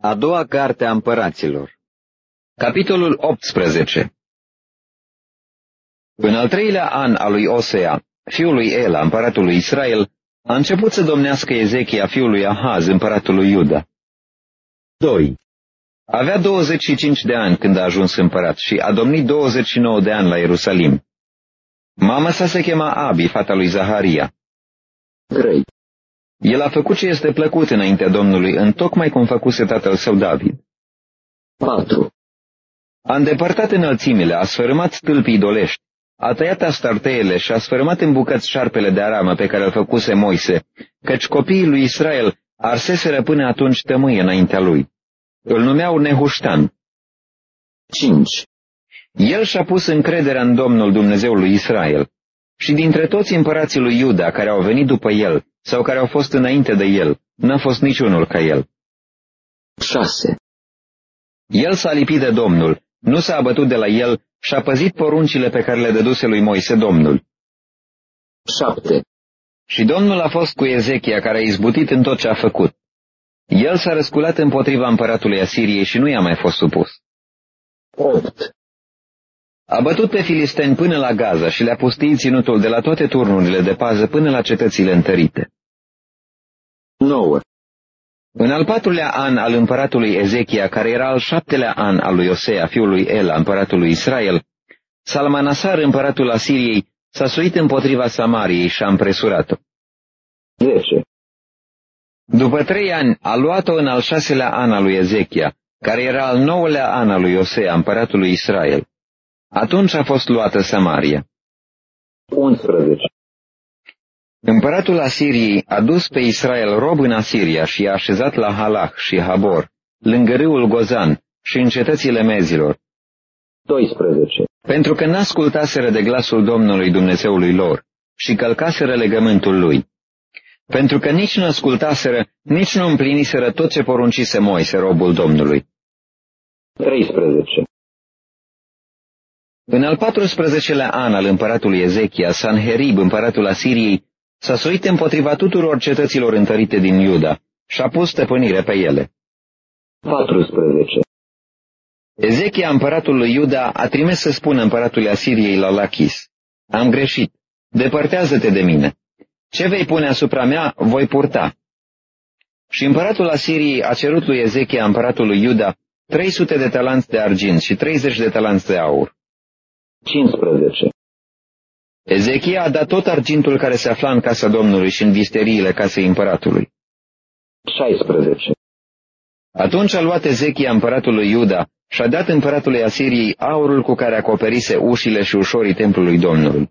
A doua carte a împăraților. Capitolul 18. În al treilea an al lui Osea, fiul lui Ela, împăratul lui Israel, a început să domnească Ezechia, fiul lui Ahaz, împăratul lui Iuda. 2. Avea 25 de ani când a ajuns împărat și a domnit 29 de ani la Ierusalim. Mama sa se chema Abi, fata lui Zaharia. 3. El a făcut ce este plăcut înaintea Domnului, întocmai cum făcuse tatăl său David. 4. A îndepărtat înălțimile, a sfărâmat stâlpii idolești, a tăiat astarteele și a sfărâmat în bucăți șarpele de aramă pe care îl făcuse Moise, căci copiii lui Israel arseseră până atunci tămâie înaintea lui. Îl numeau Nehuștan. 5. El și-a pus încrederea în Domnul Dumnezeul lui Israel și dintre toți împărații lui Iuda care au venit după el sau care au fost înainte de el, n-a fost niciunul ca el. 6. El s-a lipit de Domnul, nu s-a abătut de la el și a păzit poruncile pe care le dăduse lui Moise Domnul. 7. Și Domnul a fost cu Ezechia, care a izbutit în tot ce a făcut. El s-a răsculat împotriva împăratului Asiriei și nu i-a mai fost supus. 8. A bătut pe filisteni până la Gaza și le-a pustit ținutul de la toate turnurile de pază până la cetățile întărite. 9. În al 4-lea an al împăratului Ezechia, care era al 7-lea an al lui Osea, fiul lui Ela, împăratul lui Israel, Salmanasar, împăratul Asiriei, s-a suit împotriva Samariei și a împresurat-o. 10. După 3 ani a luat-o în al 6-lea an al lui Ezechia, care era al 9-lea an al lui Osea, împăratul lui Israel. Atunci a fost luată Samaria. 11. Împăratul Asiriei a dus pe Israel rob în Asiria și i-a așezat la Halach și Habor, lângă râul Gozan și în cetățile mezilor. 12. Pentru că n-ascultaseră de glasul Domnului Dumnezeului lor și călcaseră legământul lui. Pentru că nici nu ascultaseră, nici nu împliniseră tot ce poruncise Moise, robul Domnului. 13. În al 14-lea an al împăratului Ezechia, Sanherib, împăratul Asiriei, s-a suit împotriva tuturor cetăților întărite din Iuda și a pus stăpânire pe ele. 14. Ezechia, împăratul lui Iuda, a trimis să spună împăratului Asiriei la Lachis: Am greșit, depărtează-te de mine. Ce vei pune asupra mea, voi purta. Și împăratul Asiriei a cerut lui Ezechia, împăratul lui Iuda, 300 de talanți de argint și 30 de talanți de aur. 15. Ezechia a dat tot argintul care se afla în casa Domnului și în visteriile casei împăratului. 16. Atunci a luat Ezechia, împăratul lui Iuda, și a dat împăratului Asiriei aurul cu care acoperise ușile și ușorii templului Domnului.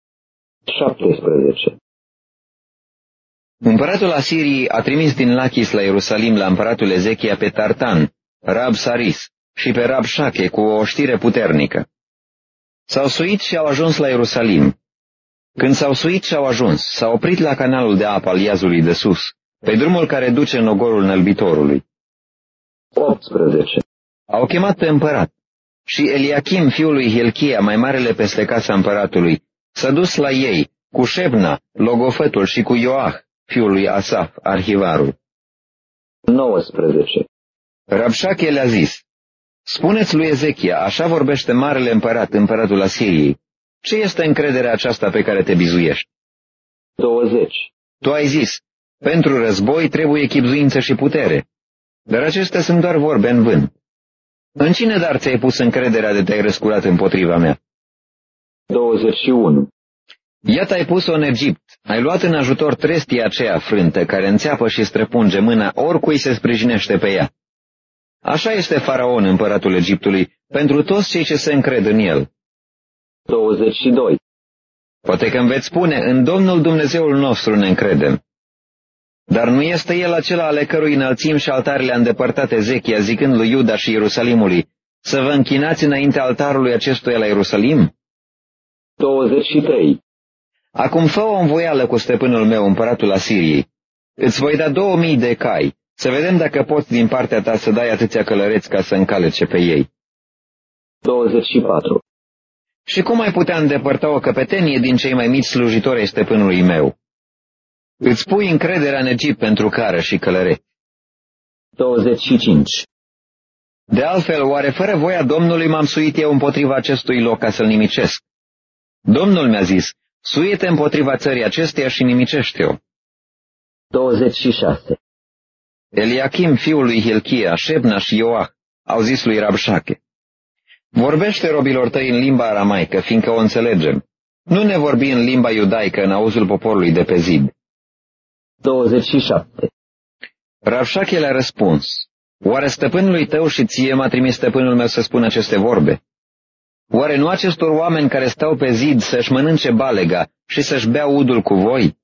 17. Împăratul Asiriei a trimis din Lachis la Ierusalim la împăratul Ezechia pe Tartan, Rab-Saris și pe Rab-Shache cu o oștire puternică. S-au suit și au ajuns la Ierusalim. Când s-au suit și au ajuns, s-au oprit la canalul de apă al Iazului de sus, pe drumul care duce în ogorul Nălbitorului. 18. Au chemat pe împărat și Eliachim, fiul lui Hilchia, mai marele peste casa împăratului, s-a dus la ei cu Șebna, logofătul, și cu Ioah, fiul lui Asaf, arhivarul. 19. Rabșache le-a zis: Spuneți lui Ezechia, așa vorbește marele împărat, împăratul Asiriei. Ce este încrederea aceasta pe care te bizuiești? 20. Tu ai zis: pentru război trebuie chibzuință și putere. Dar acestea sunt doar vorbe în vânt. În cine dar ți-ai pus încrederea de te-ai răsculat împotriva mea? 21. Iată ai pus-o în Egipt, ai luat în ajutor trestia aceea frântă, care înțeapă și străpunge mâna oricui se sprijinește pe ea. Așa este Faraon, împăratul Egiptului, pentru toți cei ce se încred în el. 22. Poate că îmi veți spune: în Domnul Dumnezeul nostru ne încredem. Dar nu este el acela ale cărui înălțimi și altare le-a îndepărtat Ezechia, zicând lui Iuda și Ierusalimului: să vă închinați înaintea altarului acestuia la Ierusalim? 23. Acum fă o învoială cu stăpânul meu, împăratul Asiriei. Îți voi da 2000 de cai, să vedem dacă poți din partea ta să dai atâția călăreți ca să încalece pe ei. 24. Și cum ai putea îndepărta o căpetenie din cei mai mici slujitori ai stăpânului meu? Îți pui încrederea în Egipt pentru cară și călăreți. 25. De altfel, oare fără voia Domnului m-am suit eu împotriva acestui loc ca să-l nimicesc? Domnul mi-a zis, suie-te împotriva țării acesteia și nimicește-o. 26. Eliachim, fiul lui Hilchia, Șebna și Ioah au zis lui Rabșache, vorbește robilor tăi în limba aramaică, fiindcă o înțelegem. Nu ne vorbi în limba iudaică în auzul poporului de pe zid. 27. Rabșache le-a răspuns, oare stăpânului tău și ție m-a trimis stăpânul meu să spun aceste vorbe? Oare nu acestor oameni care stau pe zid să-și mănânce balega și să-și bea udul cu voi?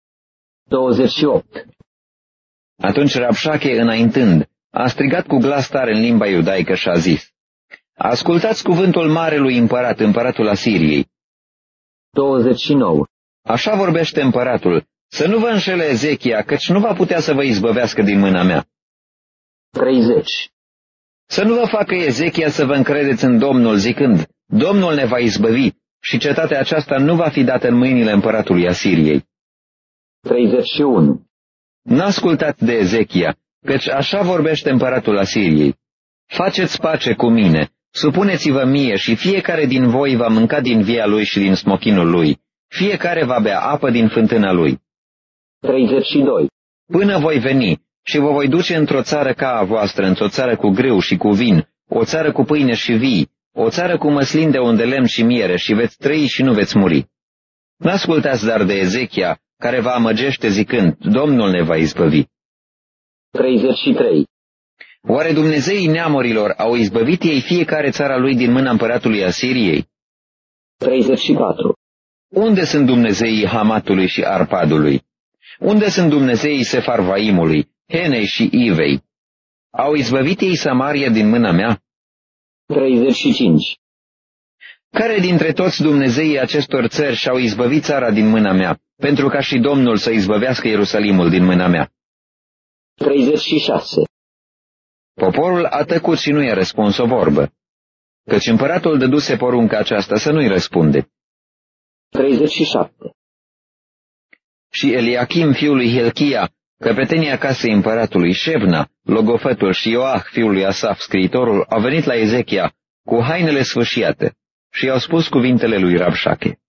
28. Atunci Rabșache, înaintând, a strigat cu glas tare în limba iudaică și a zis, ascultați cuvântul marelui împărat, împăratul Asiriei. 29. Așa vorbește împăratul, să nu vă înșele Ezechia, căci nu va putea să vă izbăvească din mâna mea. 30. Să nu vă facă Ezechia să vă încredeți în Domnul, zicând, Domnul ne va izbăvi și cetatea aceasta nu va fi dată în mâinile împăratului Asiriei. 31. N-ascultați de Ezechia, căci așa vorbește împăratul Asiriei. Faceți pace cu mine, supuneți-vă mie și fiecare din voi va mânca din via lui și din smochinul lui, fiecare va bea apă din fântâna lui. 32. Până voi veni și vă voi duce într-o țară ca a voastră, într-o țară cu grâu și cu vin, o țară cu pâine și vii, o țară cu măslin de unde lemn și miere și veți trăi și nu veți muri. N-ascultați dar de Ezechia, care vă amăgește zicând, Domnul ne va izbăvi. 33. Oare Dumnezeii neamurilor au izbăvit ei fiecare țara lui din mâna împăratului Asiriei? 34. Unde sunt Dumnezeii Hamatului și Arpadului? Unde sunt Dumnezeii Sefarvaimului, Henei și Ivei? Au izbăvit ei Samaria din mâna mea? 35. Care dintre toți Dumnezeii acestor țări și-au izbăvit țara din mâna mea, pentru ca și Domnul să izbăvească Ierusalimul din mâna mea? 36. Poporul a tăcut și nu i-a răspuns o vorbă, căci împăratul dăduse porunca aceasta să nu-i răspunde. 37. Și Eliachim, fiul lui Hilchia, căpetenia casei împăratului, Șebna, logofătul și Ioah, fiul lui Asaf, scriitorul, au venit la Ezechia cu hainele sfâșiate și i-au spus cuvintele lui Rabșache.